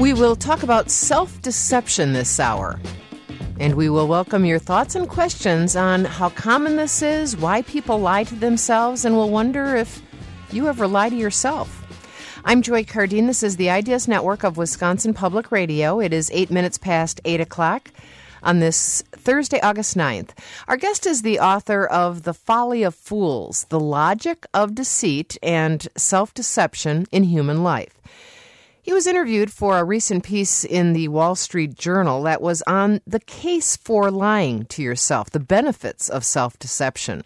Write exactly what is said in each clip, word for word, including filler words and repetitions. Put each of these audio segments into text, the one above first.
We will talk about self-deception this hour. And we will welcome your thoughts and questions on how common this is, why people lie to themselves, and we'll wonder if you ever lie to yourself. I'm Joy Cardine. This is the Ideas Network of Wisconsin Public Radio. It is eight minutes past eight o'clock on this Thursday, August ninth. Our guest is the author of The Folly of Fools, The Logic of Deceit and Self-Deception in Human Life. He was interviewed for a recent piece in the Wall Street Journal that was on the case for lying to yourself, the benefits of self-deception.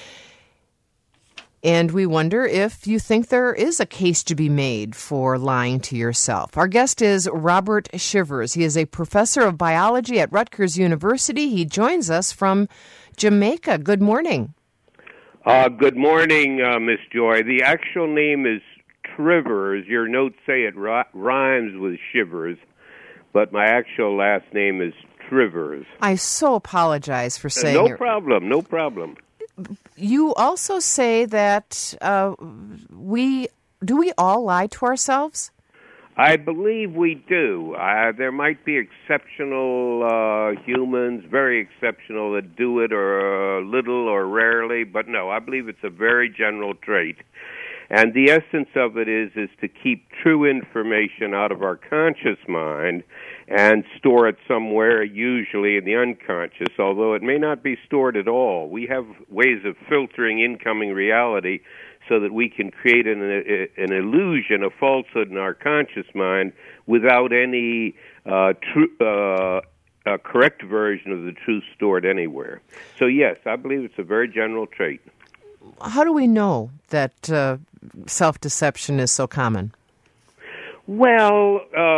And we wonder if you think there is a case to be made for lying to yourself. Our guest is Robert Shivers. He is a professor of biology at Rutgers University. He joins us from Jamaica. Good morning. Uh, good morning, uh, Miss Joy. The actual name is Trivers. Your notes say it ri- rhymes with Shivers, but my actual last name is Trivers. I so apologize for saying uh, No your... problem, no problem. You also say that uh, we... Do we all lie to ourselves? I believe we do. Uh, there might be exceptional uh, humans, very exceptional, that do it or uh, little or rarely, but no, I believe it's a very general trait. And the essence of it is is to keep true information out of our conscious mind and store it somewhere, usually in the unconscious, although it may not be stored at all. We have ways of filtering incoming reality so that we can create an, an illusion, a falsehood in our conscious mind without any uh, true, uh, a correct version of the truth stored anywhere. So, yes, I believe it's a very general trait. How do we know that uh, self-deception is so common? Well,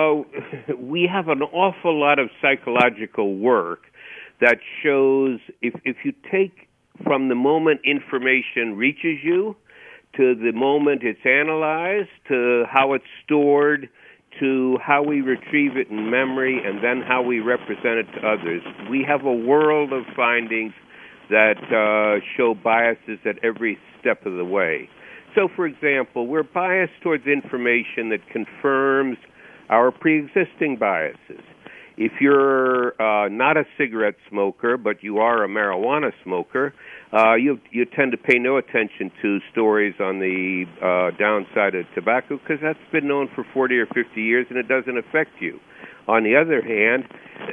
uh, we have an awful lot of psychological work that shows if, if you take from the moment information reaches you to the moment it's analyzed to how it's stored to how we retrieve it in memory and then how we represent it to others, we have a world of findings that uh, show biases at every step of the way. So, for example, we're biased towards information that confirms our pre-existing biases. If you're uh, not a cigarette smoker, but you are a marijuana smoker, uh, you you tend to pay no attention to stories on the uh, downside of tobacco because that's been known for forty or fifty years and it doesn't affect you. On the other hand,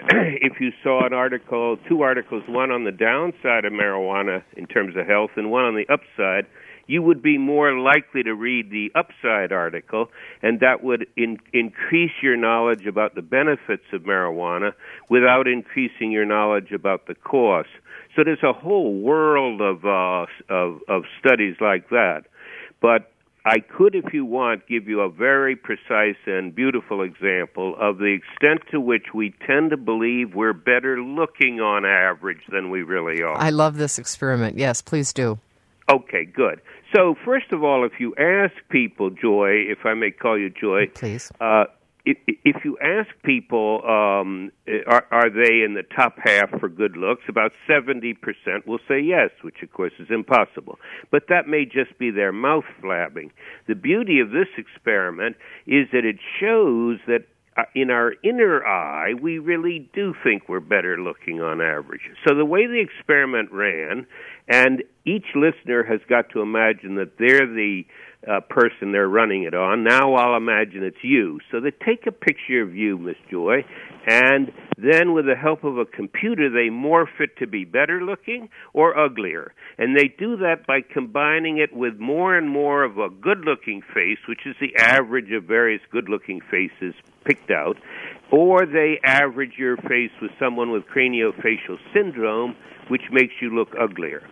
if you saw an article, two articles, one on the downside of marijuana in terms of health and one on the upside, you would be more likely to read the upside article, and that would in, increase your knowledge about the benefits of marijuana without increasing your knowledge about the costs. So there's a whole world of uh, of, of studies like that. But I could, if you want, give you a very precise and beautiful example of the extent to which we tend to believe we're better looking on average than we really are. I love this experiment. Yes, please do. Okay, good. So, first of all, if you ask people, Joy, if I may call you Joy, please. Uh, if, if you ask people, um, are, are they in the top half for good looks, about seventy percent will say yes, which, of course, is impossible. But that may just be their mouth flabbing. The beauty of this experiment is that it shows that Uh, in our inner eye, we really do think we're better looking on average. So the way the experiment ran, and each listener has got to imagine that they're the uh, person they're running it on. Now I'll imagine it's you. So they take a picture of you, Miss Joy, and then with the help of a computer, they morph it to be better looking or uglier. And they do that by combining it with more and more of a good-looking face, which is the average of various good-looking faces picked out, or they average your face with someone with craniofacial syndrome, which makes you look uglier.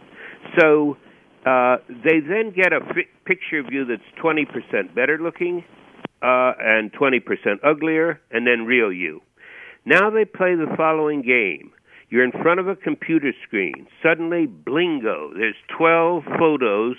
So uh, they then get a fi- picture of you that's twenty percent better looking uh, and twenty percent uglier, and then real you. Now they play the following game. You're in front of a computer screen. Suddenly, blingo, there's twelve photos,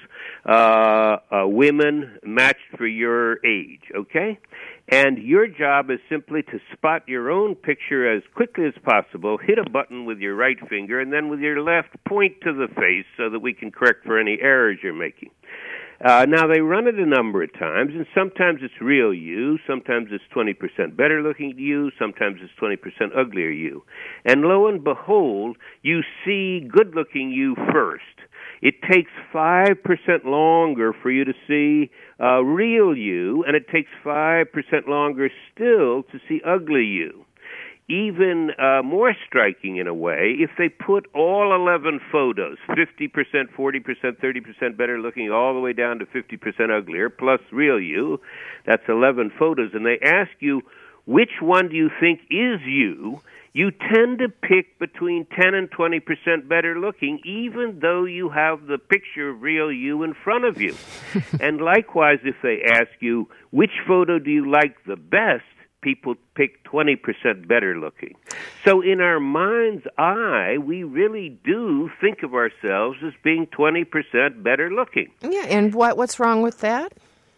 uh, uh, women matched for your age, okay? And your job is simply to spot your own picture as quickly as possible, hit a button with your right finger, and then with your left, point to the face so that we can correct for any errors you're making. Uh, now, they run it a number of times, and sometimes it's real you, sometimes it's twenty percent better-looking you, sometimes it's twenty percent uglier you. And lo and behold, you see good-looking you first. It takes five percent longer for you to see uh, real you, and it takes five percent longer still to see ugly you. Even uh, more striking in a way, if they put all eleven photos, fifty percent, forty percent, thirty percent better looking, all the way down to fifty percent uglier, plus real you, that's eleven photos, and they ask you, which one do you think is you? You tend to pick between ten and twenty percent better looking, even though you have the picture of real you in front of you. And likewise, if they ask you, which photo do you like the best, people pick twenty percent better looking. So in our mind's eye, we really do think of ourselves as being twenty percent better looking. Yeah, and what what's wrong with that?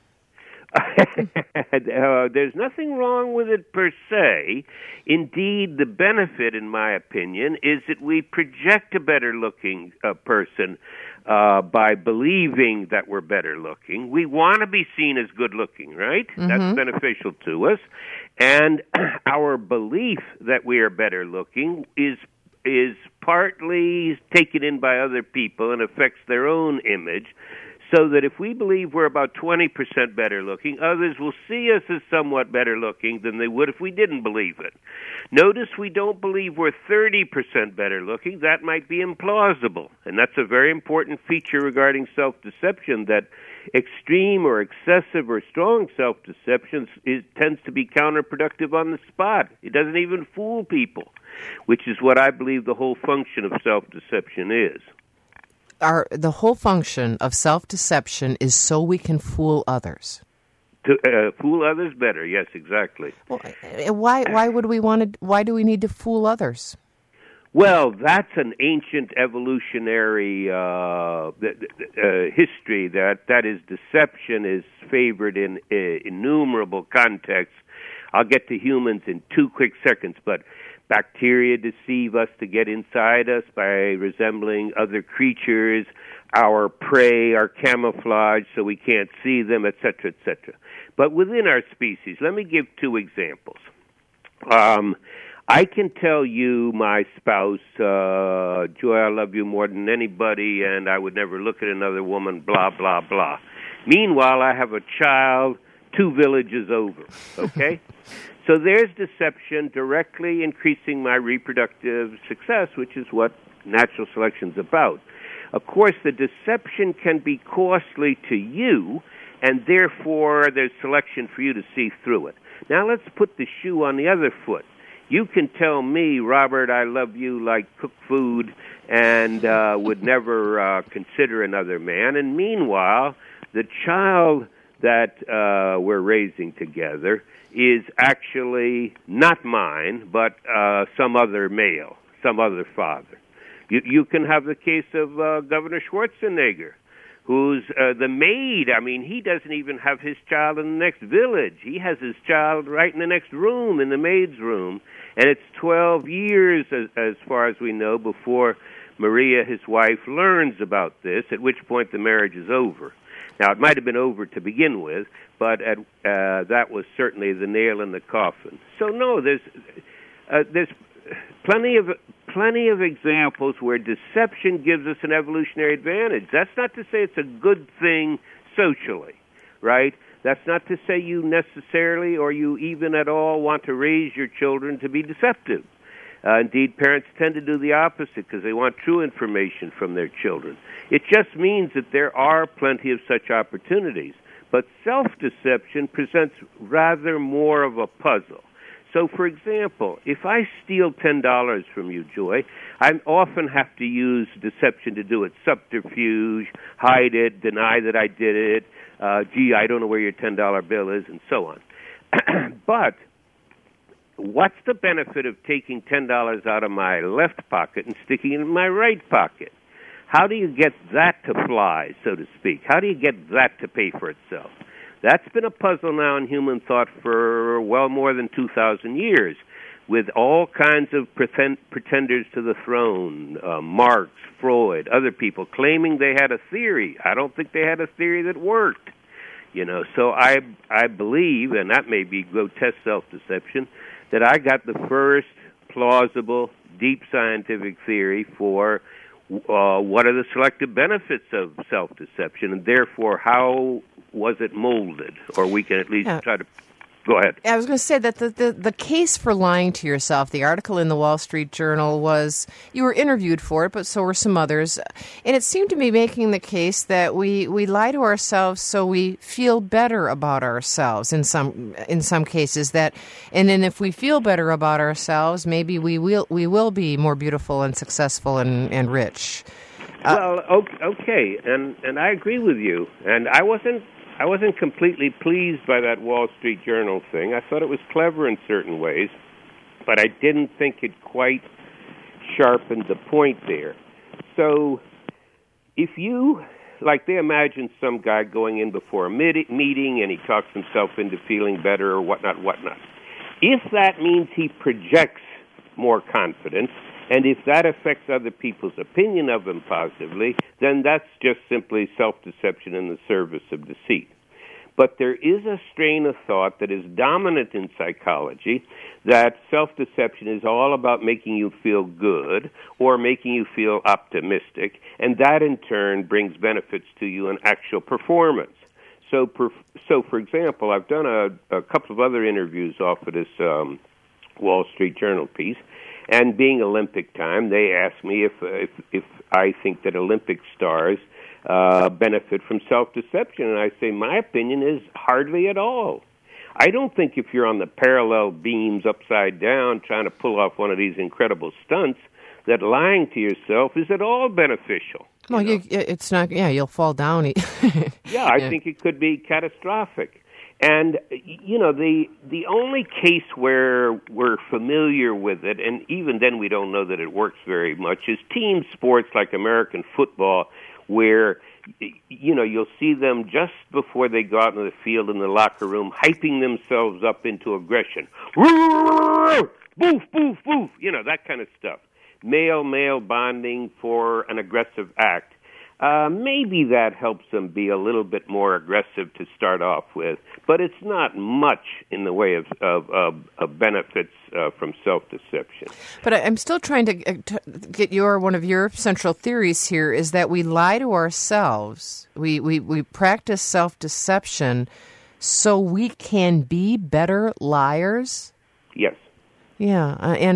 uh, there's nothing wrong with it per se. Indeed, the benefit, in my opinion, is that we project a better-looking uh, person uh, by believing that we're better-looking. We want to be seen as good-looking, right? Mm-hmm. That's beneficial to us. And our belief that we are better-looking is is partly taken in by other people and affects their own image. So that if we believe we're about twenty percent better looking, others will see us as somewhat better looking than they would if we didn't believe it. Notice we don't believe we're thirty percent better looking. That might be implausible. And that's a very important feature regarding self-deception, that extreme or excessive or strong self-deception is, tends to be counterproductive on the spot. It doesn't even fool people, which is what I believe the whole function of self-deception is. Our, the whole function of self-deception is so we can fool others. To uh, fool others better, yes, exactly. Well, why why would we want to? Why do we need to fool others? Well, that's an ancient evolutionary uh, uh, history. That that is, deception is favored in uh, innumerable contexts. I'll get to humans in two quick seconds, but bacteria deceive us to get inside us by resembling other creatures. Our prey are camouflaged so we can't see them, et cetera, et cetera. But within our species, let me give two examples. Um, I can tell you, my spouse, uh, Joy, I love you more than anybody, and I would never look at another woman, blah, blah, blah. Meanwhile, I have a child two villages over, okay? So there's deception directly increasing my reproductive success, which is what natural selection's about. Of course, the deception can be costly to you, and therefore there's selection for you to see through it. Now let's put the shoe on the other foot. You can tell me, Robert, I love you like cooked food and uh, would never uh, consider another man, and meanwhile, the child that uh, we're raising together is actually not mine, but uh, some other male, some other father. You, you can have the case of uh, Governor Schwarzenegger, who's uh, the maid. I mean, he doesn't even have his child in the next village. He has his child right in the next room, in the maid's room. And it's twelve years, as, as far as we know, before Maria, his wife, learns about this, at which point the marriage is over. Now, it might have been over to begin with, but at, uh, that was certainly the nail in the coffin. So, no, there's uh, there's plenty of plenty of examples where deception gives us an evolutionary advantage. That's not to say it's a good thing socially, right? That's not to say you necessarily or you even at all want to raise your children to be deceptive. Uh, indeed, parents tend to do the opposite because they want true information from their children. It just means that there are plenty of such opportunities. But self-deception presents rather more of a puzzle. So, for example, if I steal ten dollars from you, Joy, I often have to use deception to do it. Subterfuge, hide it, deny that I did it, uh, gee, I don't know where your ten dollar bill is, and so on. But what's the benefit of taking ten dollars out of my left pocket and sticking it in my right pocket? How do you get that to fly, so to speak? How do you get that to pay for itself? That's been a puzzle now in human thought for well more than two thousand years. with all kinds of pretend, pretenders to the throne, uh, Marx, Freud, other people claiming they had a theory. I don't think they had a theory that worked. You know, so I I believe, and that may be grotesque self-deception, that I got the first plausible, deep scientific theory for uh, what are the selective benefits of self-deception, and therefore how was it molded, or we can at least yeah. try to. Go ahead. I was going to say that the, the, the case for lying to yourself, the article in the Wall Street Journal was, you were interviewed for it, but so were some others. And it seemed to be making the case that we, we lie to ourselves so we feel better about ourselves in some in some cases. That, and then if we feel better about ourselves, maybe we will we will be more beautiful and successful and, and rich. Uh, well, okay, and, and I agree with you. And I wasn't I wasn't completely pleased by that Wall Street Journal thing. I thought it was clever in certain ways, but I didn't think it quite sharpened the point there. So if you, like they imagine some guy going in before a meeting and he talks himself into feeling better or whatnot, whatnot. If that means he projects more confidence, and if that affects other people's opinion of him positively, then that's just simply self-deception in the service of deceit. But there is a strain of thought that is dominant in psychology that self-deception is all about making you feel good or making you feel optimistic, and that in turn brings benefits to you in actual performance. So, per, so for example, I've done a, a couple of other interviews off of this um, Wall Street Journal piece, and being Olympic time, they asked me if if, if I think that Olympic stars uh, benefit from self-deception, and I say my opinion is hardly at all. I don't think if you're on the parallel beams upside down trying to pull off one of these incredible stunts that lying to yourself is at all beneficial. Well, you you, it's not. Yeah, you'll fall down. yeah, I yeah. think it could be catastrophic. And, you know, the the only case where we're familiar with it, and even then we don't know that it works very much, is team sports like American football, where, you know, you'll see them just before they go out in the field in the locker room, hyping themselves up into aggression. Boof, boof, boof, you know, that kind of stuff. Male-male bonding for an aggressive act. Uh, maybe that helps them be a little bit more aggressive to start off with, but it's not much in the way of, of, of, of benefits uh, from self-deception. But I'm still trying to get your one of your central theories here is that we lie to ourselves. We we, we practice self-deception so we can be better liars. Yes. Yeah, uh, and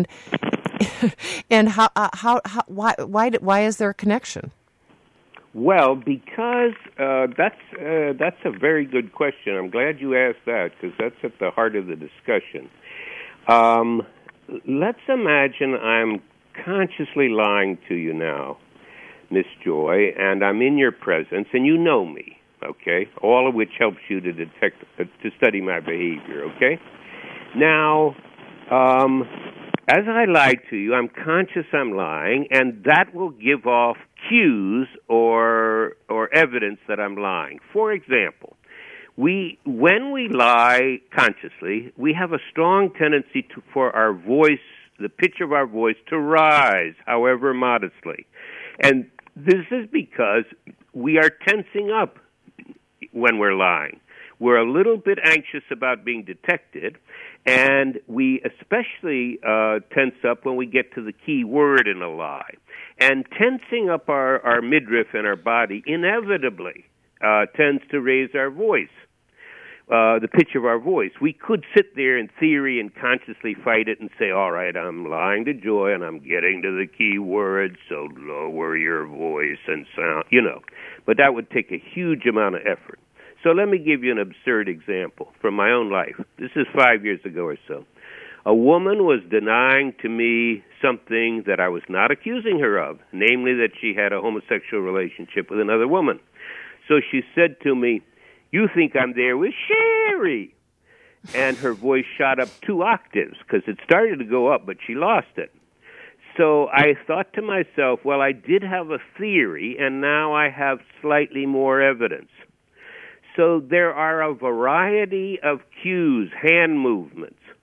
and how uh, how how why why why is there a connection? Well, because uh, that's uh, that's a very good question. I'm glad you asked that because that's at the heart of the discussion. Um, let's imagine I'm consciously lying to you now, Miss Joy, and I'm in your presence, and you know me, okay? All of which helps you to detect, uh, to study my behavior, okay? Now, um, as I lied to you, I'm conscious I'm lying, and that will give off cues or or evidence that I'm lying. For example, we when we lie consciously, we have a strong tendency to, for our voice, the pitch of our voice, to rise, however modestly. And this is because we are tensing up when we're lying. We're a little bit anxious about being detected, and we especially uh, tense up when we get to the key word in a lie. And tensing up our, our midriff and our body inevitably uh, tends to raise our voice, uh, the pitch of our voice. We could sit there in theory and consciously fight it and say, all right, I'm lying to Joy and I'm getting to the key word, so lower your voice and sound, you know. But that would take a huge amount of effort. So let me give you an absurd example from my own life. This is five years ago or so. A woman was denying to me something that I was not accusing her of, namely that she had a homosexual relationship with another woman. So she said to me, you think I'm there with Sherry? And her voice shot up two octaves because it started to go up, but she lost it. So I thought to myself, well, I did have a theory, and now I have slightly more evidence. So there are a variety of cues, hand movements,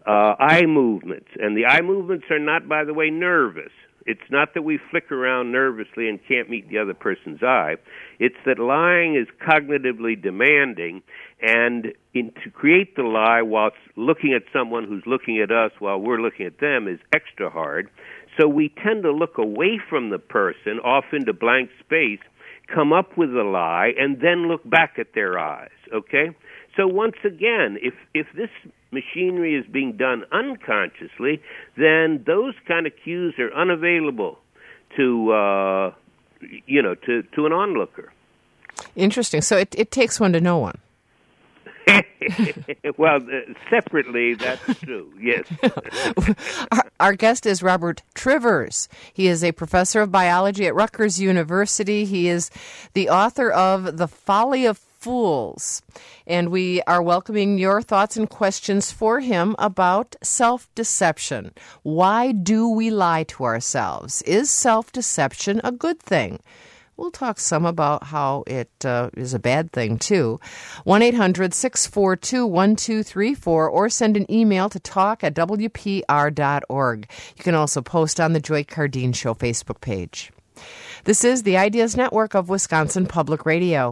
uh, eye movements. And the eye movements are not, by the way, nervous. It's not that we flick around nervously and can't meet the other person's eye. It's that lying is cognitively demanding, and in, to create the lie while looking at someone who's looking at us while we're looking at them is extra hard. So we tend to look away from the person, off into blank space, come up with a lie, and then look back at their eyes, okay? So once again, if if this machinery is being done unconsciously, then those kind of cues are unavailable to, uh, you know, to, to an onlooker. Interesting. So it, it takes one to know one. Well, uh, separately, that's true, yes. our, our guest is Robert Trivers. He is a professor of biology at Rutgers University. He is the author of The Folly of Fools. And we are welcoming your thoughts and questions for him about self-deception. Why do we lie to ourselves? Is self-deception a good thing? We'll talk some about how it uh, is a bad thing, too. one eight hundred six four two one two three four or send an email to talk at w p r dot org. You can also post on the Joy Cardeen Show Facebook page. This is the Ideas Network of Wisconsin Public Radio.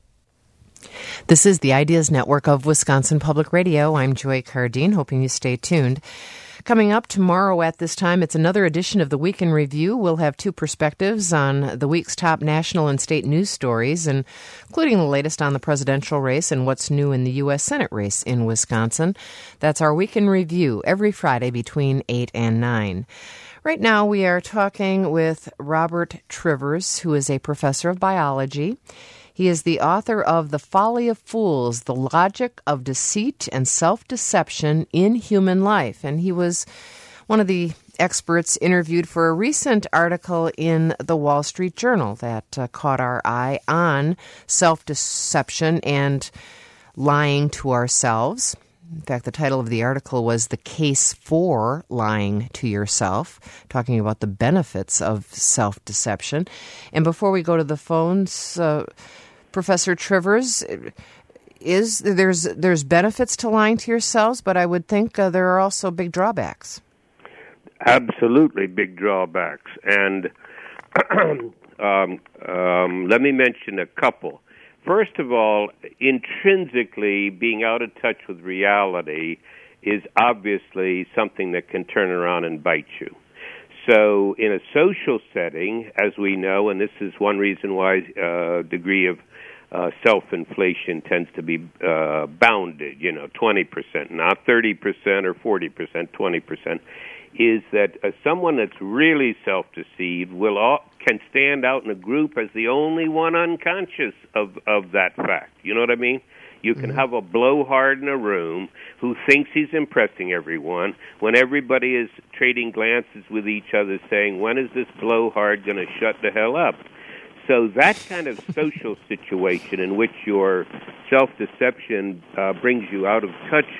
This is the Ideas Network of Wisconsin Public Radio. I'm Joy Cardeen, hoping you stay tuned. Coming up tomorrow at this time, it's another edition of the Week in Review. We'll have two perspectives on the week's top national and state news stories, including the latest on the presidential race and what's new in the U S Senate race in Wisconsin. That's our Week in Review every Friday between eight and nine. Right now, we are talking with Robert Trivers, who is a professor of biology. He is the author of The Folly of Fools, The Logic of Deceit and Self-Deception in Human Life. And he was one of the experts interviewed for a recent article in the Wall Street Journal that uh, caught our eye on self-deception and lying to ourselves. In fact, the title of the article was The Case for Lying to Yourself, talking about the benefits of self-deception. And before we go to the phones, uh, Professor Trivers, is there's there's benefits to lying to yourselves, but I would think uh, there are also big drawbacks. Absolutely big drawbacks. And um, um, let me mention a couple. First of all, intrinsically, being out of touch with reality is obviously something that can turn around and bite you. So in a social setting, as we know, and this is one reason why a uh, degree of uh, self-inflation tends to be uh, bounded, you know, twenty percent, not thirty percent or forty percent, twenty percent, is that uh, someone that's really self-deceived will all, can stand out in a group as the only one unconscious of, of that fact. You know what I mean? You can have a blowhard in a room who thinks he's impressing everyone when everybody is trading glances with each other saying, when is this blowhard going to shut the hell up? So that kind of social situation in which your self-deception uh, brings you out of touch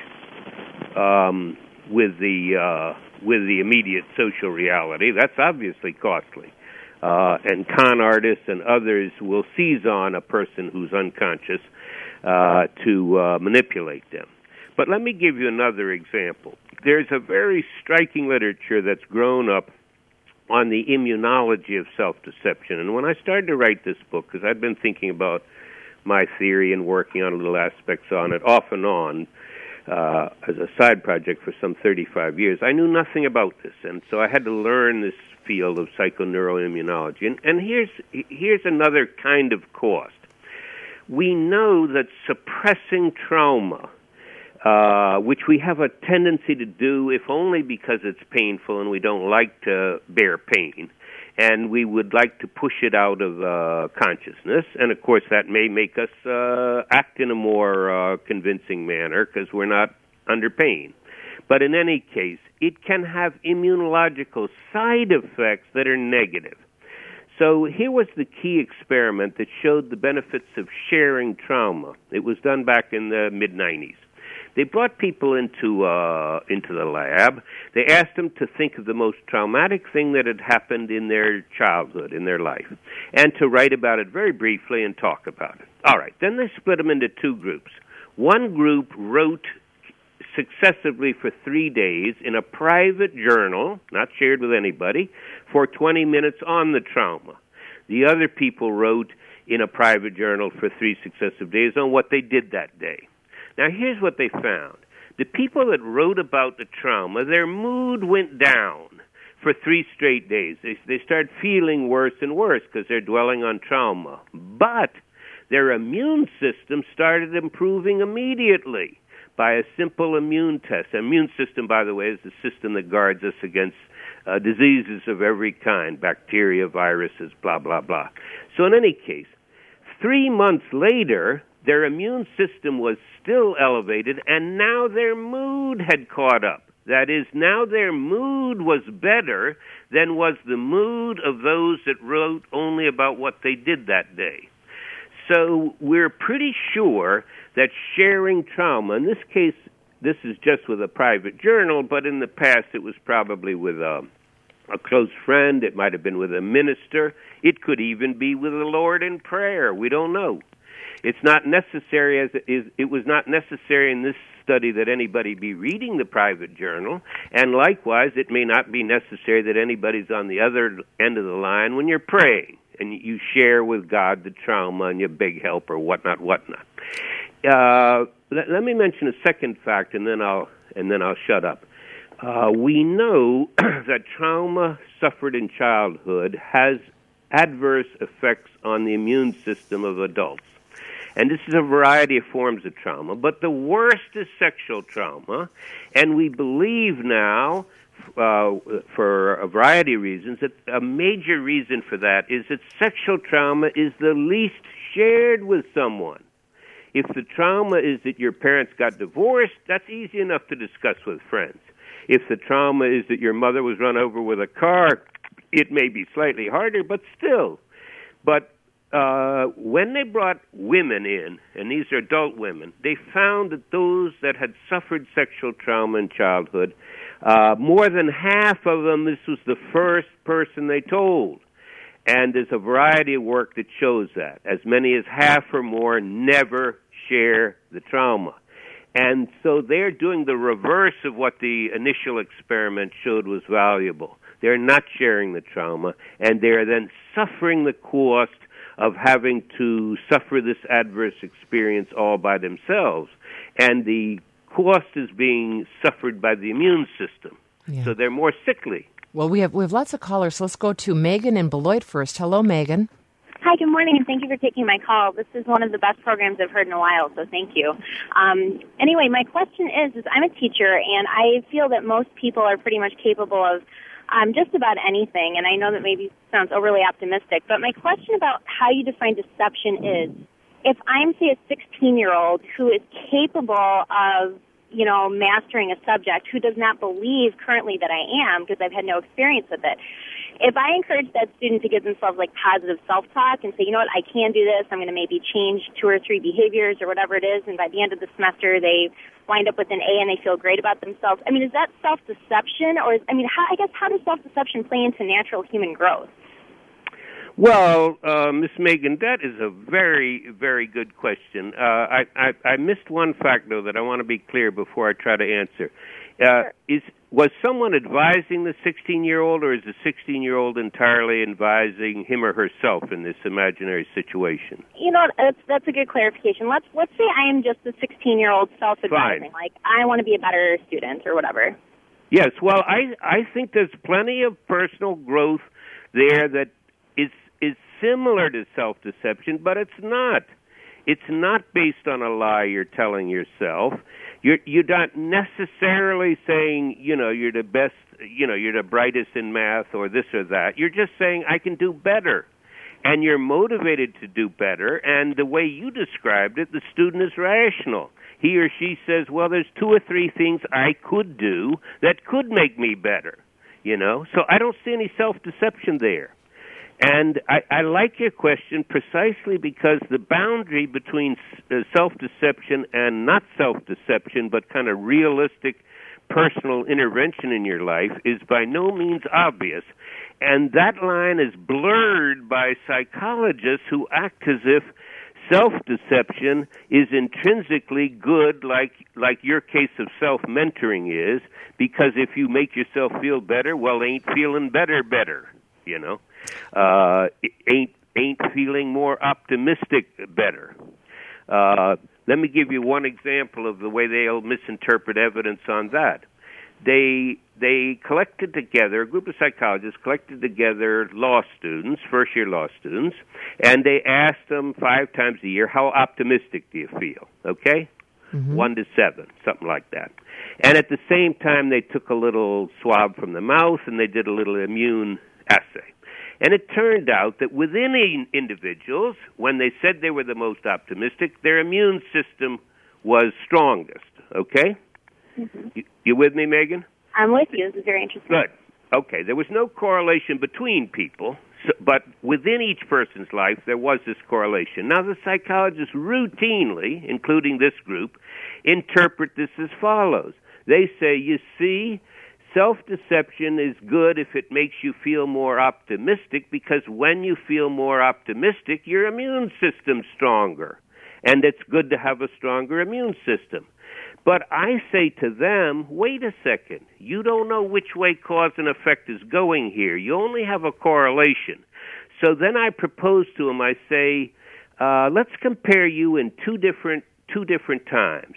um, with the uh, with the immediate social reality, that's obviously costly. Uh, and con artists and others will seize on a person who's unconscious Uh, to uh, manipulate them. But let me give you another example. There's a very striking literature that's grown up on the immunology of self-deception. And when I started to write this book, because I'd been thinking about my theory and working on little aspects on it off and on uh, as a side project for some thirty-five years, I knew nothing about this. And so I had to learn this field of psychoneuroimmunology. And, and here's here's another kind of cost. We know that suppressing trauma, uh, which we have a tendency to do if only because it's painful and we don't like to bear pain, and we would like to push it out of uh, consciousness, and of course that may make us uh, act in a more uh, convincing manner because we're not under pain. But in any case, it can have immunological side effects that are negative. So here was the key experiment that showed the benefits of sharing trauma. It was done back in the mid nineties. They brought people into uh, into the lab. They asked them to think of the most traumatic thing that had happened in their childhood, in their life, and to write about it very briefly and talk about it. All right, then they split them into two groups. One group wrote successively for three days in a private journal, not shared with anybody, for twenty minutes on the trauma. The other people wrote in a private journal for three successive days on what they did that day. Now, here's what they found. The people that wrote about the trauma, their mood went down for three straight days. They, they started feeling worse and worse because they're dwelling on trauma. But their immune system started improving immediately by a simple immune test. The immune system, by the way, is the system that guards us against uh, diseases of every kind, bacteria, viruses, blah, blah, blah. So in any case, three months later, their immune system was still elevated, and now their mood had caught up. That is, now their mood was better than was the mood of those that wrote only about what they did that day. So we're pretty sure that sharing trauma, in this case, this is just with a private journal, but in the past it was probably with a, a close friend. It might have been with a minister. It could even be with the Lord in prayer. We don't know. It's not necessary, as it, is, it was not necessary in this study that anybody be reading the private journal, and likewise, it may not be necessary that anybody's on the other end of the line when you're praying and you share with God the trauma and your big help or whatnot, whatnot. Uh, let, let me mention a second fact, and then I'll and then I'll shut up. Uh, we know that trauma suffered in childhood has adverse effects on the immune system of adults. And this is a variety of forms of trauma, but the worst is sexual trauma, and we believe now, uh, for a variety of reasons, that a major reason for that is that sexual trauma is the least shared with someone. If the trauma is that your parents got divorced, that's easy enough to discuss with friends. If the trauma is that your mother was run over with a car, it may be slightly harder, but still. But uh, when they brought women in, and these are adult women, they found that those that had suffered sexual trauma in childhood, uh, more than half of them, this was the first person they told. And there's a variety of work that shows that. As many as half or more never share the trauma. And so they're doing the reverse of what the initial experiment showed was valuable. They're not sharing the trauma, and they're then suffering the cost of having to suffer this adverse experience all by themselves. And the cost is being suffered by the immune system. Yeah. So they're more sickly. Well, we have we have lots of callers, so let's go to Megan in Beloit first. Hello, Megan. Hi, good morning, and thank you for taking my call. This is one of the best programs I've heard in a while, so thank you. Um, anyway, my question is, is I'm a teacher, and I feel that most people are pretty much capable of um, just about anything, and I know that maybe sounds overly optimistic, but my question about how you define deception is, if I'm, say, a sixteen-year-old who is capable of you know, mastering a subject, who does not believe currently that I am because I've had no experience with it. If I encourage that student to give themselves like positive self-talk and say, you know what, I can do this, I'm going to maybe change two or three behaviors or whatever it is, and by the end of the semester they wind up with an A and they feel great about themselves. I mean, is that self-deception, or is, I mean, how, I guess how does self-deception play into natural human growth? Well, uh, Miss Megan, that is a very, very good question. Uh, I, I, I missed one fact, though, that I want to be clear before I try to answer. Uh, sure. Is was someone advising the sixteen-year-old, or is the sixteen-year-old entirely advising him or herself in this imaginary situation? You know, that's that's a good clarification. Let's let's say I am just a sixteen-year-old self-advising, Fine. like I want to be a better student or whatever. Yes. Well, I I think there's plenty of personal growth there that is is similar to self-deception, but it's not. It's not based on a lie you're telling yourself. You're you're not necessarily saying, you know, you're the best, you know, you're the brightest in math or this or that. You're just saying, I can do better. And you're motivated to do better, and the way you described it, the student is rational. He or she says, well, there's two or three things I could do that could make me better, you know. So I don't see any self-deception there. And I, I like your question precisely because the boundary between uh, self-deception and not self-deception, but kind of realistic personal intervention in your life, is by no means obvious. And that line is blurred by psychologists who act as if self-deception is intrinsically good, like like your case of self-mentoring is, because if you make yourself feel better, well, ain't feeling better better, you know? Uh, ain't ain't feeling more optimistic better. Uh, let me give you one example of the way they'll misinterpret evidence on that. They they collected together, a group of psychologists collected together law students, first-year law students, and they asked them five times a year, how optimistic do you feel, okay? Mm-hmm. One to seven, something like that. And at the same time, they took a little swab from the mouth, and they did a little immune assay. And it turned out that within individuals, when they said they were the most optimistic, their immune system was strongest, okay? Mm-hmm. You, you with me, Megan? I'm with you. This is very interesting. Good. Okay, there was no correlation between people, so, but within each person's life, there was this correlation. Now, the psychologists routinely, including this group, interpret this as follows. They say, you see, self-deception is good if it makes you feel more optimistic, because when you feel more optimistic, your immune system's stronger, and it's good to have a stronger immune system. But I say to them, wait a second, you don't know which way cause and effect is going here. You only have a correlation. So then I propose to them, I say, uh, let's compare you in two different two different times.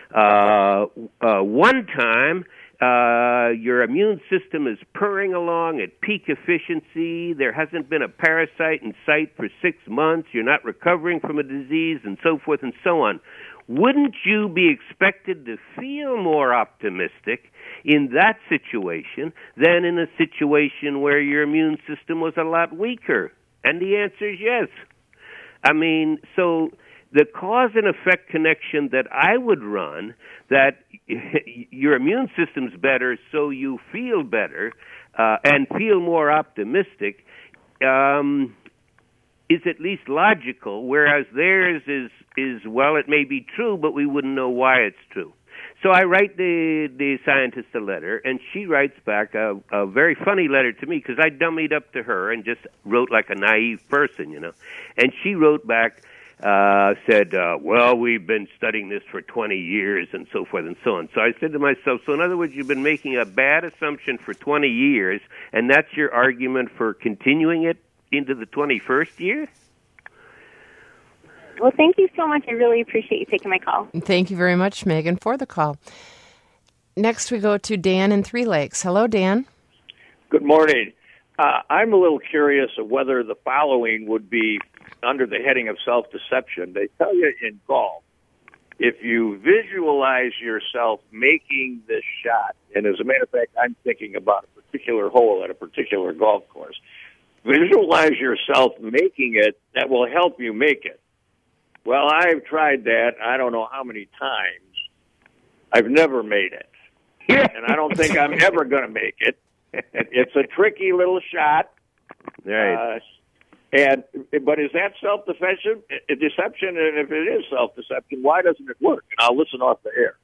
Uh, uh, one time, uh, your immune system is purring along at peak efficiency. There hasn't been a parasite in sight for six months. You're not recovering from a disease, and so forth and so on. Wouldn't you be expected to feel more optimistic in that situation than in a situation where your immune system was a lot weaker? And the answer is yes. I mean, so the cause and effect connection that I would run, that your immune system's better so you feel better uh, and feel more optimistic, um, is at least logical, whereas theirs is, is, well, it may be true, but we wouldn't know why it's true. So I write the, the scientist a letter, and she writes back a, a very funny letter to me, because I dummied up to her and just wrote like a naive person, you know. And she wrote back, uh, said, uh, well, we've been studying this for twenty years, and so forth and so on. So I said to myself, so in other words, you've been making a bad assumption for twenty years, and that's your argument for continuing it into the twenty-first year? Well, thank you so much. I really appreciate you taking my call. Thank you very much, Megan, for the call. Next, we go to Dan in Three Lakes. Hello, Dan. Good morning. Uh, I'm a little curious of whether the following would be under the heading of self-deception. They tell you in golf, if you visualize yourself making this shot, and as a matter of fact, I'm thinking about a particular hole at a particular golf course, visualize yourself making it, that will help you make it. Well, I've tried that I don't know how many times. I've never made it. And I don't think I'm ever going to make it. It's a tricky little shot. Right. Uh, and but is that self-deception? Deception, and if it is self-deception, why doesn't it work? And I'll listen off the air.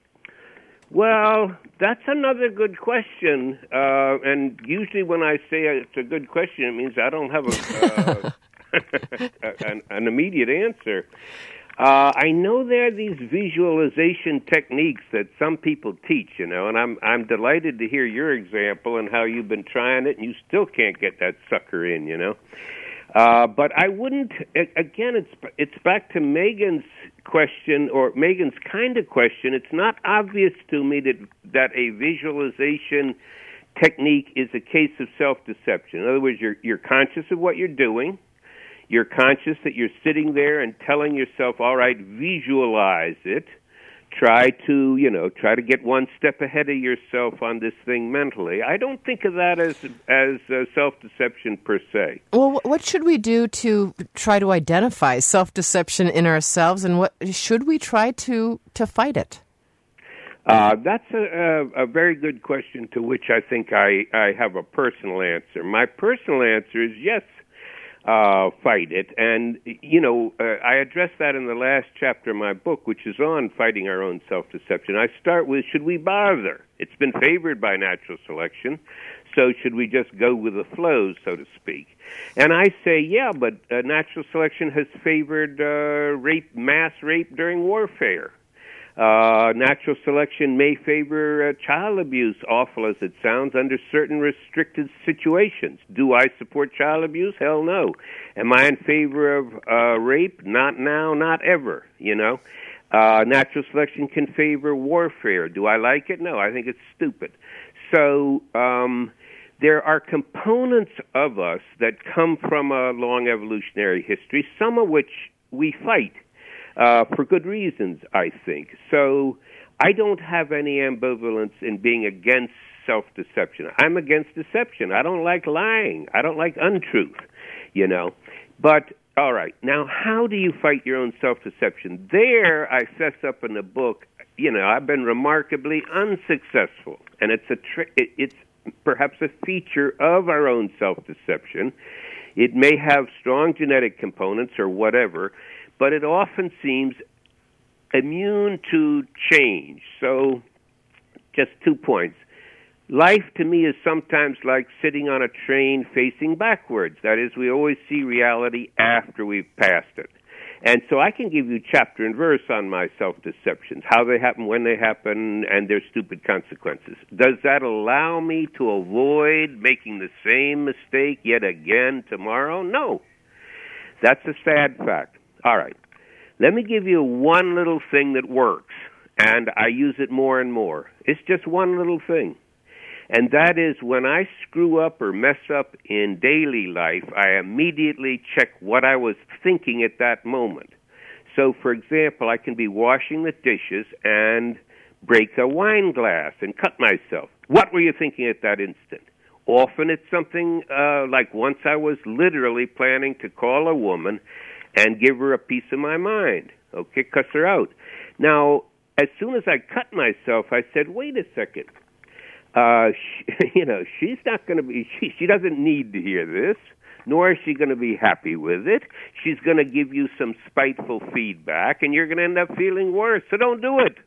Well, that's another good question. Uh, and usually when I say it's a good question, it means I don't have a, uh, an, an immediate answer. Uh, I know there are these visualization techniques that some people teach, you know, and I'm I'm delighted to hear your example and how you've been trying it and you still can't get that sucker in, you know. Uh, but I wouldn't, again, it's it's back to Megan's question, or Megan's kind of question. It's not obvious to me that, that a visualization technique is a case of self-deception. In other words, you're you're conscious of what you're doing. You're conscious that you're sitting there and telling yourself, all right, visualize it. Try to, you know, try to get one step ahead of yourself on this thing mentally. I don't think of that as as uh, self-deception per se. Well, what should we do to try to identify self-deception in ourselves, and what should we try to, to fight it? Uh, that's a, a, a very good question to which I think I, I have a personal answer. My personal answer is yes. Uh, fight it. And, you know, uh, I addressed that in the last chapter of my book, which is on fighting our own self-deception. I start with, should we bother? It's been favored by natural selection, So should we just go with the flow, so to speak? And I say, yeah, but uh, natural selection has favored uh, rape, mass rape during warfare. Uh, natural selection may favor uh, child abuse, awful as it sounds, under certain restricted situations. Do I support child abuse? Hell no. Am I in favor of uh, rape? Not now, not ever, you know. Uh, natural selection can favor warfare. Do I like it? No, I think it's stupid. So um, there are components of us that come from a long evolutionary history, some of which we fight. Uh, for good reasons, I think. So I don't have any ambivalence in being against self-deception. I'm against deception. I don't like lying. I don't like untruth, you know. But, all right, now how do you fight your own self-deception? There, I fess up in the book, you know, I've been remarkably unsuccessful. And it's a tr- it, it's perhaps a feature of our own self-deception. It may have strong genetic components or whatever, but it often seems immune to change. So, just two points. Life to me is sometimes like sitting on a train facing backwards. That is, we always see reality after we've passed it. And so I can give you chapter and verse on my self-deceptions, how they happen, when they happen, and their stupid consequences. Does that allow me to avoid making the same mistake yet again tomorrow? No. That's a sad fact. All right, let me give you one little thing that works, and I use it more and more. It's just one little thing, and that is when I screw up or mess up in daily life, I immediately check what I was thinking at that moment. So, for example, I can be washing the dishes and break a wine glass and cut myself. What were you thinking at that instant? Often it's something uh, like once I was literally planning to call a woman and give her a piece of my mind, okay, cuss her out. Now, as soon as I cut myself, I said, wait a second. Uh, she, you know, she's not going to be, she, she doesn't need to hear this, nor is she going to be happy with it. She's going to give you some spiteful feedback, and you're going to end up feeling worse, so don't do it.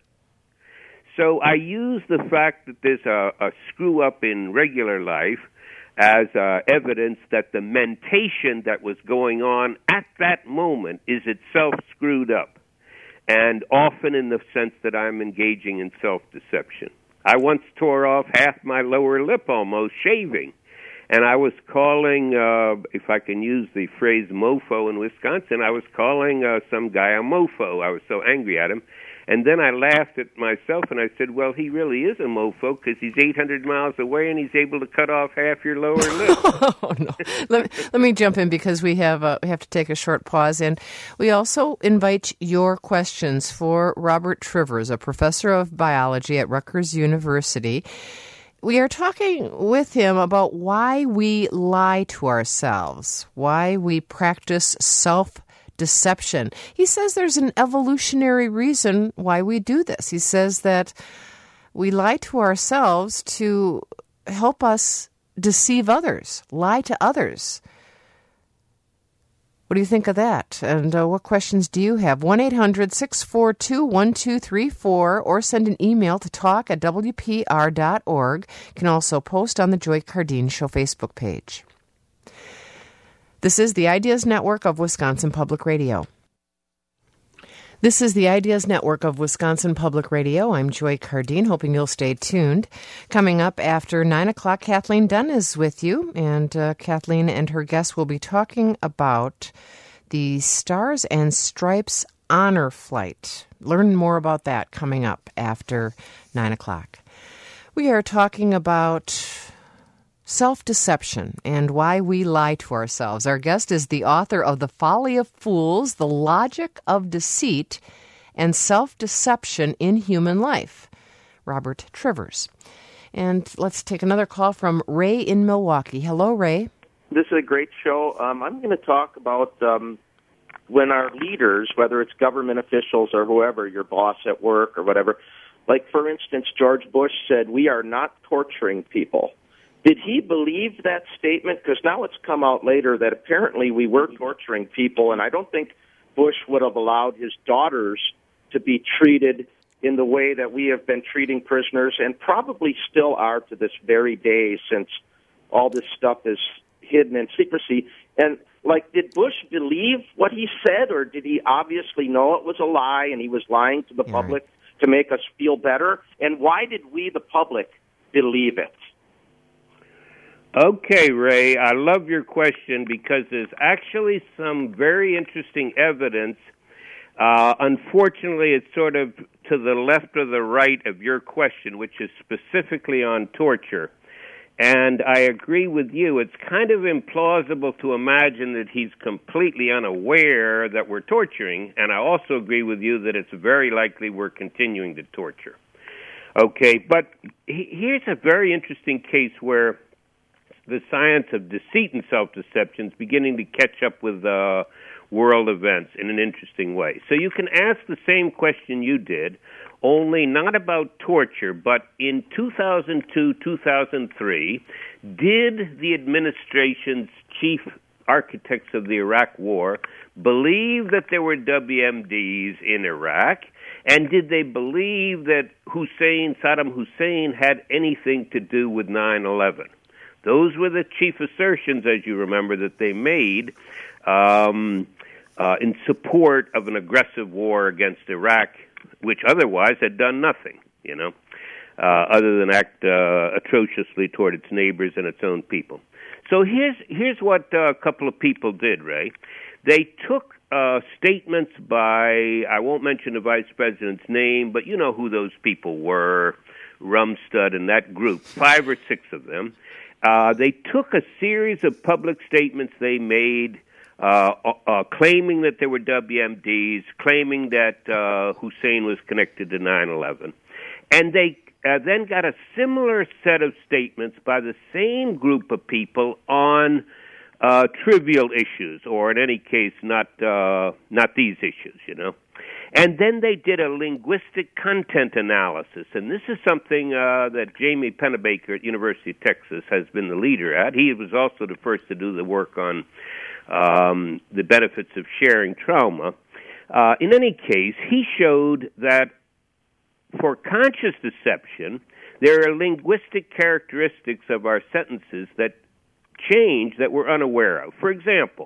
So I use the fact that there's a, a screw-up in regular life as uh, evidence that the mentation that was going on at that moment is itself screwed up, and often in the sense that I'm engaging in self-deception. I once tore off half my lower lip almost, shaving, and I was calling, uh, if I can use the phrase mofo in Wisconsin, I was calling uh, some guy a mofo. I was so angry at him. And then I laughed at myself, and I said, well, he really is a mofo because he's eight hundred miles away, and he's able to cut off half your lower lip. Oh, no. Let, let me jump in because we have, uh, we have to take a short pause. And we also invite your questions for Robert Trivers, a professor of biology at Rutgers University. We are talking with him about why we lie to ourselves, why we practice self deception. He says there's an evolutionary reason why we do this. He says that we lie to ourselves to help us deceive others, lie to others. What do you think of that? And uh, what questions do you have? one eight hundred six four two one two three four or send an email to talk at w p r dot org. You can also post on the Joy Cardeen Show Facebook page. This is the Ideas Network of Wisconsin Public Radio. This is the Ideas Network of Wisconsin Public Radio. I'm Joy Cardeen, hoping you'll stay tuned. Coming up after nine o'clock, Kathleen Dunn is with you, and uh, Kathleen and her guests will be talking about the Stars and Stripes Honor Flight. Learn more about that coming up after nine o'clock. We are talking about self-deception and why we lie to ourselves. Our guest is the author of The Folly of Fools, The Logic of Deceit and Self-Deception in Human Life, Robert Trivers. And let's take another call from Ray in Milwaukee. Hello, Ray. This is a great show. Um, I'm going to talk about um, when our leaders, whether it's government officials or whoever, your boss at work or whatever, like, for instance, George Bush said, we are not torturing people. Did he believe that statement? Because now it's come out later that apparently we were torturing people, and I don't think Bush would have allowed his daughters to be treated in the way that we have been treating prisoners and probably still are to this very day, since all this stuff is hidden in secrecy. And, like, did Bush believe what he said, or did he obviously know it was a lie and he was lying to the yeah, public right. to make us feel better? And why did we, the public, believe it? Okay, Ray, I love your question because there's actually some very interesting evidence. Uh, unfortunately, it's sort of to the left or the right of your question, which is specifically on torture. And I agree with you. It's kind of implausible to imagine that he's completely unaware that we're torturing. And I also agree with you that it's very likely we're continuing to torture. Okay, but he, here's a very interesting case where the science of deceit and self-deception is beginning to catch up with uh, world events in an interesting way. So you can ask the same question you did, only not about torture, but in two thousand two, two thousand three, did the administration's chief architects of the Iraq War believe that there were W M Ds in Iraq? And did they believe that Hussein, Saddam Hussein, had anything to do with nine eleven? Those were the chief assertions, as you remember, that they made um, uh, in support of an aggressive war against Iraq, which otherwise had done nothing, you know, uh, other than act uh, atrociously toward its neighbors and its own people. So here's here's what uh, a couple of people did, Ray. They took uh, statements by, I won't mention the vice president's name, but you know who those people were, Rumsfeld and that group, five or six of them. Uh, they took a series of public statements they made uh, uh, claiming that there were W M Ds, claiming that uh, Hussein was connected to nine eleven. And they uh, then got a similar set of statements by the same group of people on uh, trivial issues, or in any case, not uh, not these issues, you know. And then they did a linguistic content analysis, and this is something uh, that Jamie Pennebaker at University of Texas has been the leader at. He was also the first to do the work on um, the benefits of sharing trauma. Uh, in any case, he showed that for conscious deception, there are linguistic characteristics of our sentences that change that we're unaware of. For example,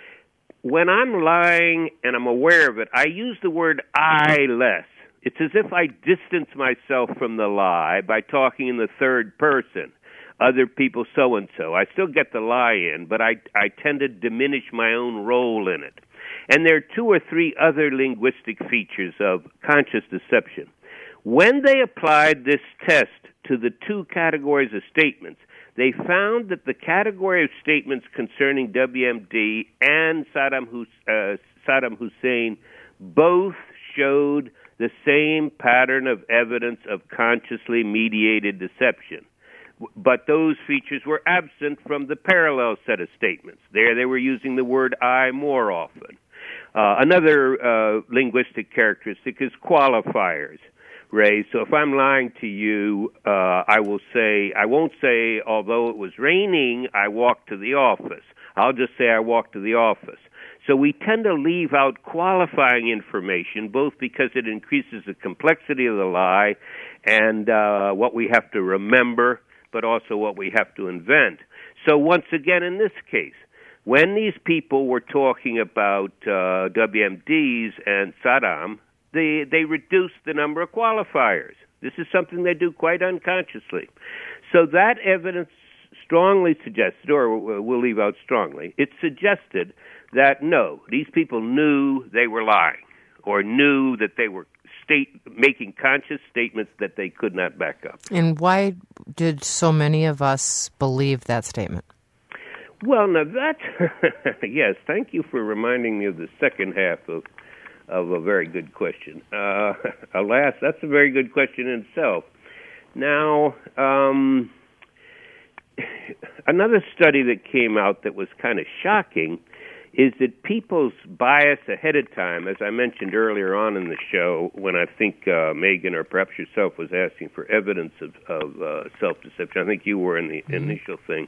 when I'm lying and I'm aware of it, I use the word I less. It's as if I distance myself from the lie by talking in the third person. Other people so-and-so. I still get the lie in, but I, I tend to diminish my own role in it. And there are two or three other linguistic features of conscious deception. When they applied this test to the two categories of statements, they found that the category of statements concerning W M D and Saddam, Hus- uh, Saddam Hussein both showed the same pattern of evidence of consciously mediated deception. But those features were absent from the parallel set of statements. There they were using the word I more often. Uh, another uh, linguistic characteristic is qualifiers. Ray, so if I'm lying to you, uh, I will say, I won't say, although it was raining, I walked to the office. I'll just say I walked to the office. So we tend to leave out qualifying information, both because it increases the complexity of the lie and uh, what we have to remember, but also what we have to invent. So once again, in this case, when these people were talking about uh, W M Ds and Saddam, They, they reduce the number of qualifiers. This is something they do quite unconsciously. So that evidence strongly suggested, or we'll leave out strongly, it suggested that, no, these people knew they were lying, or knew that they were state making conscious statements that they could not back up. And why did so many of us believe that statement? Well, now that, yes, thank you for reminding me of the second half of of a very good question. Uh, alas, that's a very good question in itself. Now, um, another study that came out that was kind of shocking is that people's bias ahead of time, as I mentioned earlier on in the show, when I think uh, Megan or perhaps yourself was asking for evidence of, of uh, self-deception. I think you were in the mm-hmm. initial thing.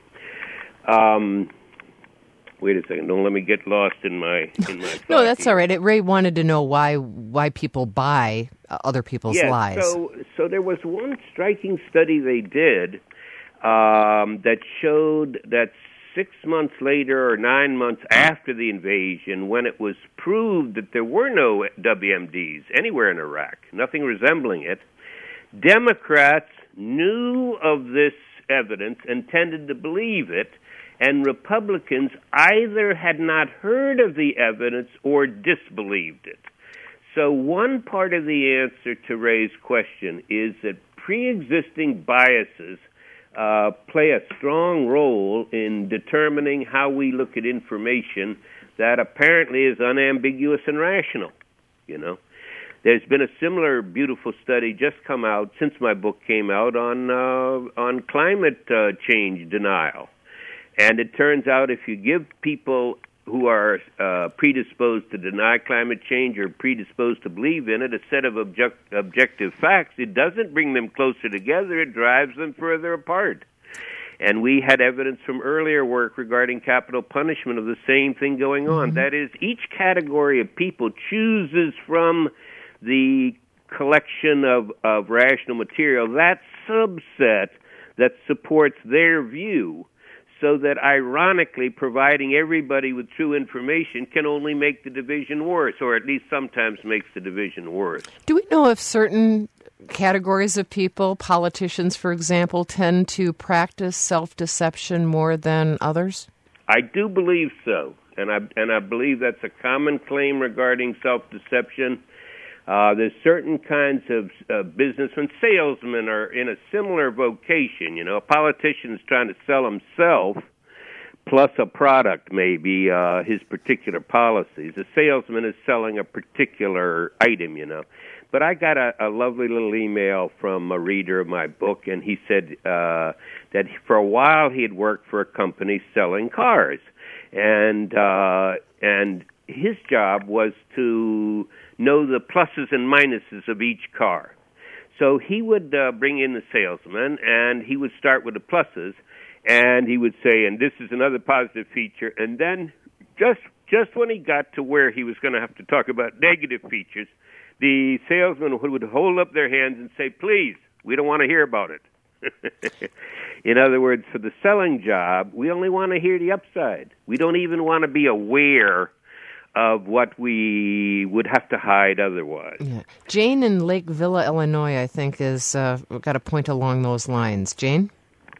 Um Wait a second! Don't let me get lost in my in my. No, that's all right. Ray wanted to know why why people buy other people's yes, lies. so so there was one striking study they did um, that showed that six months later or nine months after the invasion, when it was proved that there were no W M Ds anywhere in Iraq, nothing resembling it, Democrats knew of this evidence and tended to believe it, and Republicans either had not heard of the evidence or disbelieved it. So one part of the answer to Ray's question is that pre-existing biases uh, play a strong role in determining how we look at information that apparently is unambiguous and rational, you know. There's been a similar beautiful study just come out since my book came out on uh, on climate uh, change denial. And it turns out if you give people who are uh, predisposed to deny climate change or predisposed to believe in it a set of object- objective facts, it doesn't bring them closer together, it drives them further apart. And we had evidence from earlier work regarding capital punishment of the same thing going on. Mm-hmm. That is, each category of people chooses from the collection of, of rational material that subset that supports their view, so that ironically providing everybody with true information can only make the division worse, or at least sometimes makes the division worse. Do we know if certain categories of people, politicians for example, tend to practice self-deception more than others? I do believe so, and I and I believe that's a common claim regarding self-deception. Uh, there's certain kinds of uh, businessmen, salesmen are in a similar vocation. You know, a politician's trying to sell himself plus a product, maybe, uh, his particular policies. A salesman is selling a particular item, you know. But I got a, a lovely little email from a reader of my book, and he said uh, that for a while he had worked for a company selling cars. And uh, and his job was to know the pluses and minuses of each car. So he would uh, bring in the salesman, and he would start with the pluses, and he would say, and this is another positive feature, and then just just when he got to where he was going to have to talk about negative features, the salesman would hold up their hands and say, please, we don't want to hear about it. In other words, for the selling job, we only want to hear the upside. We don't even want to be aware of what we would have to hide otherwise. Yeah. Jane in Lake Villa, Illinois, I think, is uh, got a point along those lines. Jane?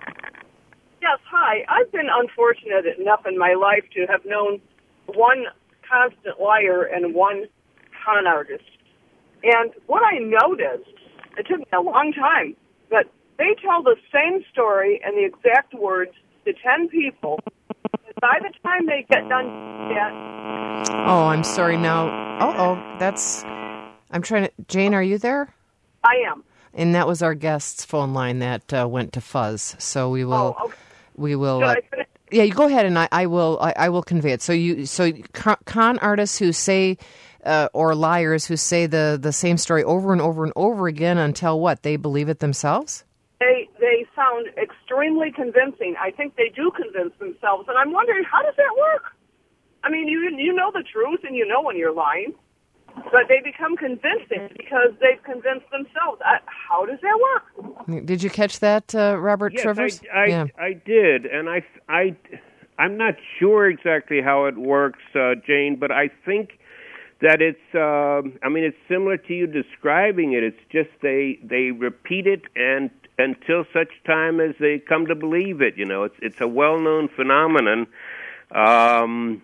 Yes, hi. I've been unfortunate enough in my life to have known one constant liar and one con artist. And what I noticed, it took me a long time, but they tell the same story and the exact words to ten people. By the time they get done, yeah. Oh, I'm sorry. Now, uh-oh, that's. I'm trying to. Jane, are you there? I am. And that was our guest's phone line that uh, went to fuzz. So we will. Oh, okay. We will. Uh, yeah, you go ahead, and I, I will. I, I will convey it. So you. So con artists who say, uh, or liars who say the the same story over and over and over again until what? They believe it themselves? They they sound extremely convincing. I think they do convince themselves, and I'm wondering, how does that work? I mean, you you know the truth, and you know when you're lying, but they become convincing because they've convinced themselves. I, how does that work? Did you catch that, uh, Robert yes, Trivers? I, I, yeah, I did, and I, I, I'm not sure exactly how it works, uh, Jane, but I think that it's, uh, I mean, it's similar to you describing it. It's just they they repeat it and until such time as they come to believe it. You know, it's it's a well-known phenomenon. Um,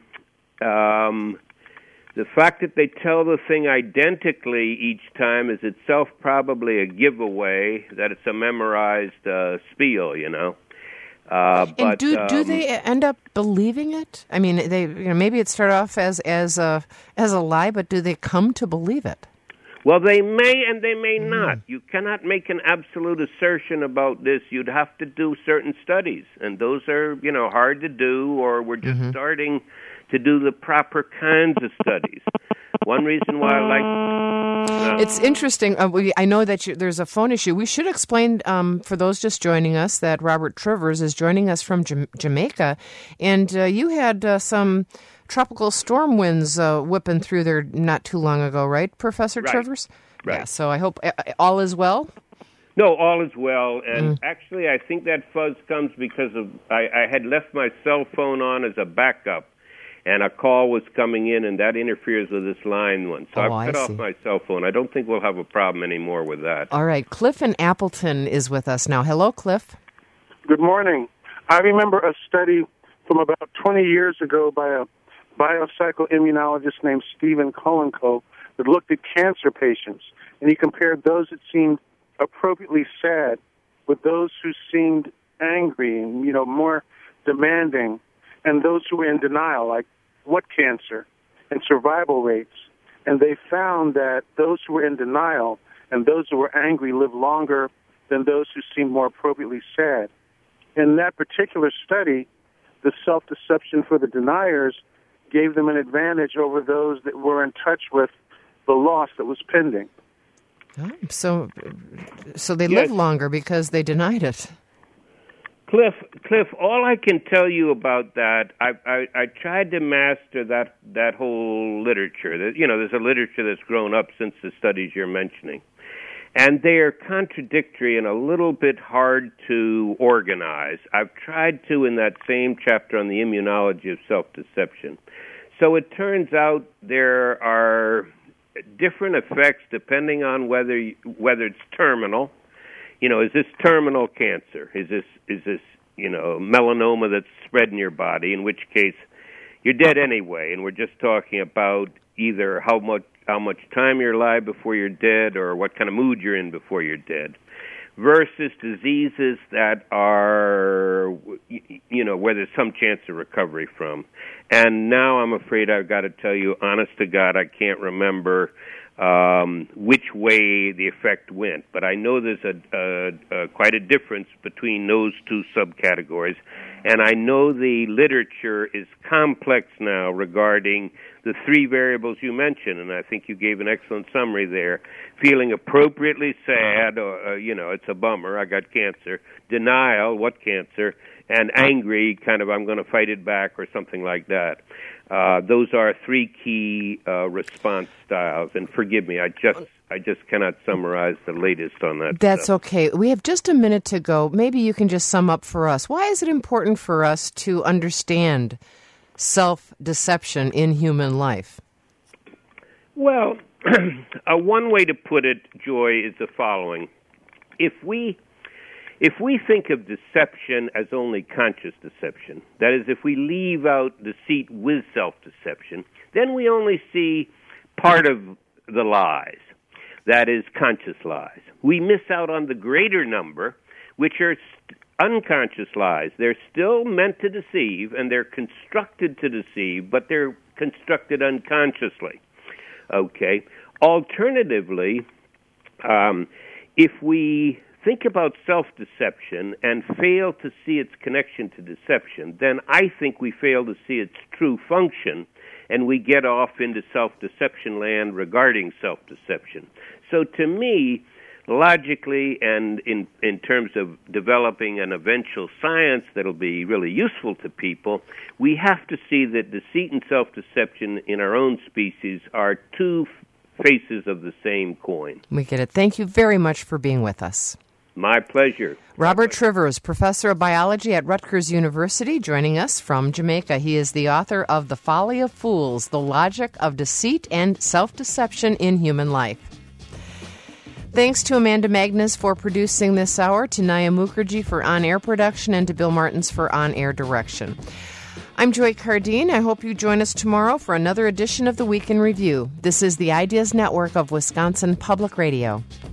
um, the fact that they tell the thing identically each time is itself probably a giveaway that it's a memorized uh, spiel. You know. Uh, and but, do um, do they end up believing it? I mean, they you know maybe it started off as as a as a lie, but do they come to believe it? Well, they may and they may not. You cannot make an absolute assertion about this. You'd have to do certain studies, and those are, you know, hard to do, or we're just mm-hmm. starting to do the proper kinds of studies. One reason why I like... Uh, it's interesting. Uh, we, I know that you, there's a phone issue. We should explain, um, for those just joining us, that Robert Trivers is joining us from J- Jamaica, and uh, you had uh, some tropical storm winds uh, whipping through there not too long ago, right, Professor right. Trivers? Right. Yeah, so I hope uh, all is well. No, all is well. And Mm. actually, I think that fuzz comes because of I, I had left my cell phone on as a backup, and a call was coming in, and that interferes with this line one. So Oh, I've cut I off see. my cell phone. I don't think we'll have a problem anymore with that. All right. Cliff in Appleton is with us now. Hello, Cliff. Good morning. I remember a study from about twenty years ago by a biopsychoimmunologist named Stephen Kolenko that looked at cancer patients, and he compared those that seemed appropriately sad with those who seemed angry and, you know, more demanding, and those who were in denial, like what cancer, and survival rates. And they found that those who were in denial and those who were angry lived longer than those who seemed more appropriately sad. In that particular study, the self-deception for the deniers gave them an advantage over those that were in touch with the loss that was pending. Oh, so, so they Yes. live longer because they denied it. Cliff, Cliff, all I can tell you about that, I, I, I tried to master that, that whole literature. That, you know, there's a literature that's grown up since the studies you're mentioning. And they are contradictory and a little bit hard to organize. I've tried to in that same chapter on the immunology of self-deception. So it turns out there are different effects depending on whether you, whether it's terminal. You know, is this terminal cancer? Is this is this you know melanoma that's spread in your body? In which case, you're dead anyway. And we're just talking about either how much how much time you're alive before you're dead, or what kind of mood you're in before you're dead. Versus diseases that are, you know, where there's some chance of recovery from. And now I'm afraid I've got to tell you, honest to God, I can't remember um, which way the effect went. But I know there's a, a, a quite a difference between those two subcategories. And I know the literature is complex now regarding the three variables you mentioned, and I think you gave an excellent summary there. Feeling appropriately sad, or, uh, you know, it's a bummer, I got cancer. Denial, what cancer? And angry, kind of, I'm going to fight it back, or something like that. Uh, those are three key uh, response styles. And forgive me, I just I just cannot summarize the latest on that. That's stuff. okay. We have just a minute to go. Maybe you can just sum up for us. Why is it important for us to understand self-deception in human life? Well, uh, one way to put it, Joy, is the following. If we if we think of deception as only conscious deception, that is, if we leave out deceit with self-deception, then we only see part of the lies, that is, conscious lies. We miss out on the greater number, which are st- unconscious lies. They're still meant to deceive, and they're constructed to deceive, but they're constructed unconsciously. Okay. Alternatively, um, if we think about self-deception and fail to see its connection to deception, then I think we fail to see its true function, and we get off into self-deception land regarding self-deception. So to me, logically and in, in terms of developing an eventual science that'll be really useful to people, we have to see that deceit and self-deception in our own species are two faces of the same coin. We get it. Thank you very much for being with us. My pleasure. Robert Trivers, professor of biology at Rutgers University, joining us from Jamaica. He is the author of The Folly of Fools, The Logic of Deceit and Self-Deception in Human Life. Thanks to Amanda Magnus for producing this hour, to Naya Mukherjee for on-air production, and to Bill Martins for on-air direction. I'm Joy Cardine. I hope you join us tomorrow for another edition of the Week in Review. This is the Ideas Network of Wisconsin Public Radio.